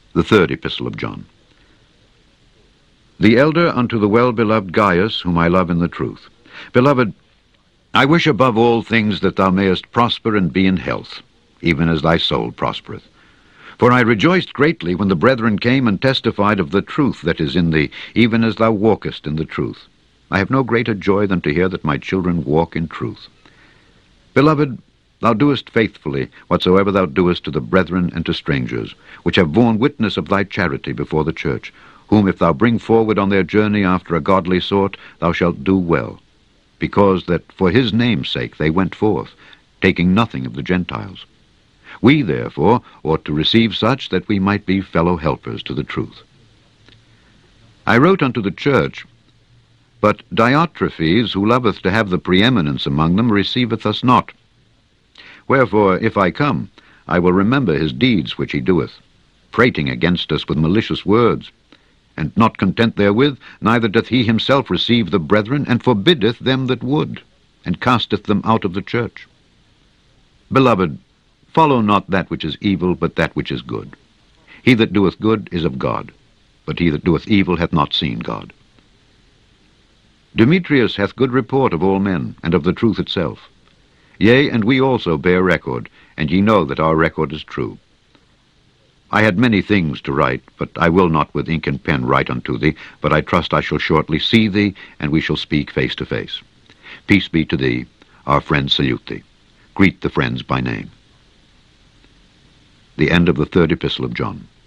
The third epistle of John. The elder unto the well-beloved Gaius, whom I love in the truth. Beloved, I wish above all things that thou mayest prosper and be in health, even as thy soul prospereth. For I rejoiced greatly when the brethren came and testified of the truth that is in thee, even as thou walkest in the truth. I have no greater joy than to hear that my children walk in truth. Beloved, thou doest faithfully whatsoever thou doest to the brethren and to strangers, which have borne witness of thy charity before the church, whom if thou bring forward on their journey after a godly sort, thou shalt do well, because that for his name's sake they went forth, taking nothing of the Gentiles. We, therefore, ought to receive such that we might be fellow helpers to the truth. I wrote unto the church, but Diotrephes, who loveth to have the preeminence among them, receiveth us not. Wherefore, if I come, I will remember his deeds which he doeth, prating against us with malicious words. And not content therewith, neither doth he himself receive the brethren, and forbiddeth them that would, and casteth them out of the church. Beloved, follow not that which is evil, but that which is good. He that doeth good is of God, but he that doeth evil hath not seen God. Demetrius hath good report of all men, and of the truth itself. Yea, and we also bear record, and ye know that our record is true. I had many things to write, but I will not with ink and pen write unto thee, but I trust I shall shortly see thee, and we shall speak face to face. Peace be to thee. Our friends salute thee. Greet the friends by name. The end of the third epistle of John.